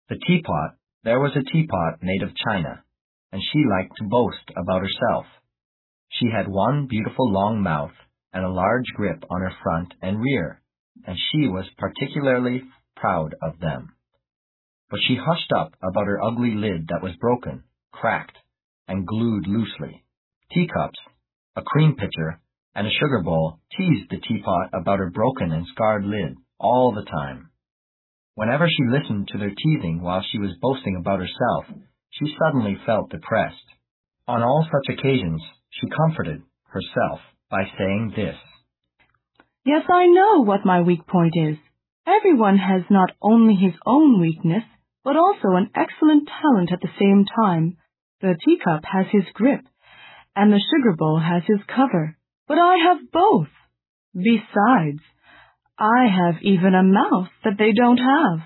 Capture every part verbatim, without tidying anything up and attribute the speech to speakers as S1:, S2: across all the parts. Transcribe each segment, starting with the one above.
S1: The teapot. There was a teapot made of china, and she liked to boast about herself. She had one beautiful long mouth and a large grip on her front and rear, and she was particularly proud of them. But she hushed up about her ugly lid that was broken, cracked, and glued loosely. Teacups, a cream pitcher, and a sugar bowl teased the teapot about her broken and scarred lid all the time. Whenever she listened to their teasing while she was boasting about herself, she suddenly felt depressed. On all such occasions, she comforted herself by saying this:
S2: "Yes, I know what my weak point is. Everyone has not only his own weakness, but also an excellent talent at the same time. The teacup has his grip, and the sugar bowl has his cover, but I have both. Besides, I have even a mouth that they don't have.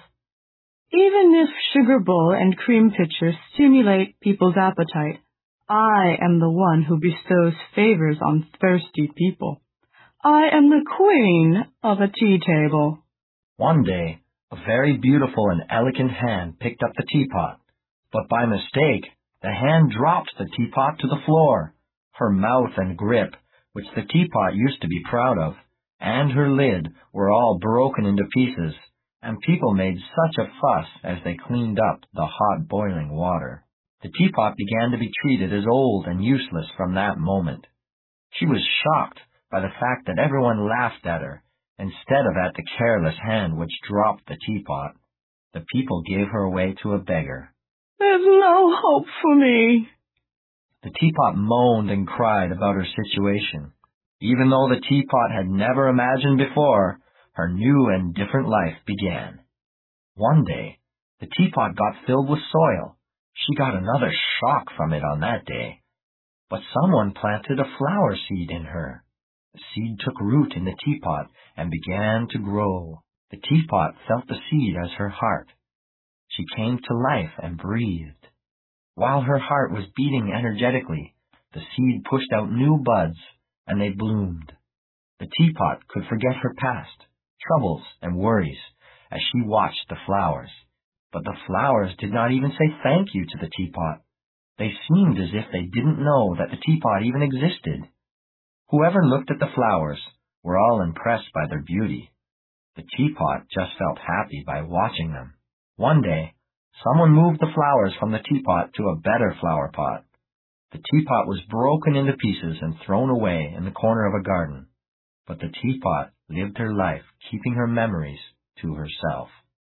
S2: Even if sugar bowl and cream pitcher stimulate people's appetite, I am the one who bestows favors on thirsty people. I am the queen of a tea table."
S1: One day, a very beautiful and elegant hand picked up the teapot, but by mistake, the hand dropped the teapot to the floor. Her mouth and grip, which the teapot used to be proud of, and her lid were all broken into pieces, and people made such a fuss as they cleaned up the hot boiling water. The teapot began to be treated as old and useless from that moment. She was shocked by the fact that everyone laughed at her, instead of at the careless hand which dropped the teapot. The people gave her away to a beggar.
S2: "There's no hope for me."
S1: The teapot moaned and cried about her situation. Even though the teapot had never imagined before, her new and different life began. One day, the teapot got filled with soil. She got another shock from it on that day. But someone planted a flower seed in her. The seed took root in the teapot and began to grow. The teapot felt the seed as her heart. She came to life and breathed. While her heart was beating energetically, the seed pushed out new buds, and they bloomed. The teapot could forget her past, troubles, and worries as she watched the flowers. But the flowers did not even say thank you to the teapot. They seemed as if they didn't know that the teapot even existed. Whoever looked at the flowers were all impressed by their beauty. The teapot just felt happy by watching them. One day, someone moved the flowers from the teapot to a better flower pot. The teapot was broken into pieces and thrown away in the corner of a garden. But the teapot lived her life, keeping her memories to herself.